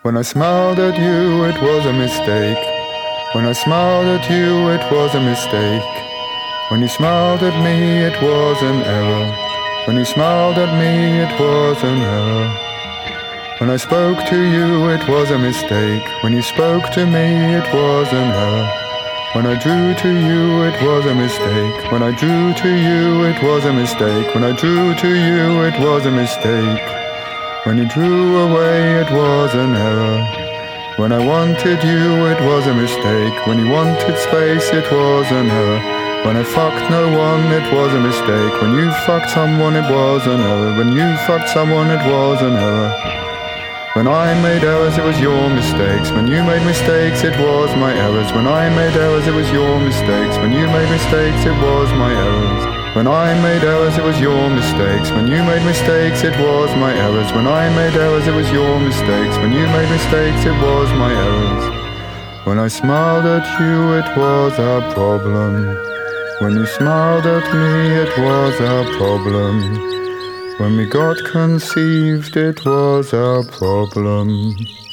When I smiled at you, it was a mistake. When I smiled at you, it was a mistake. When you smiled at me, it was an error. When you smiled at me, it was an error. When I spoke to you, it was a mistake. When you spoke to me, it was an error. When I drew to you, it was a mistake. When I drew to you, it was a mistake. When I drew to you, it was a mistake. When you drew away, it was an error. When I wanted you, it was a mistake. When you wanted space, it was an error. When I fucked no one, it was a mistake. When you fucked someone, it was an error. When you fucked someone, it was an error. When I made errors, it was your mistakes. When you made mistakes, it was my errors. When I made errors, it was your mistakes. When you made mistakes, it was my errors. When I made errors, it was your mistakes. When you made mistakes, it was my errors. When I made errors, it was your mistakes. When you made mistakes, it was my errors. When I smiled at you, it was a problem. When you smiled at me, it was a problem. When we got conceived, it was a problem.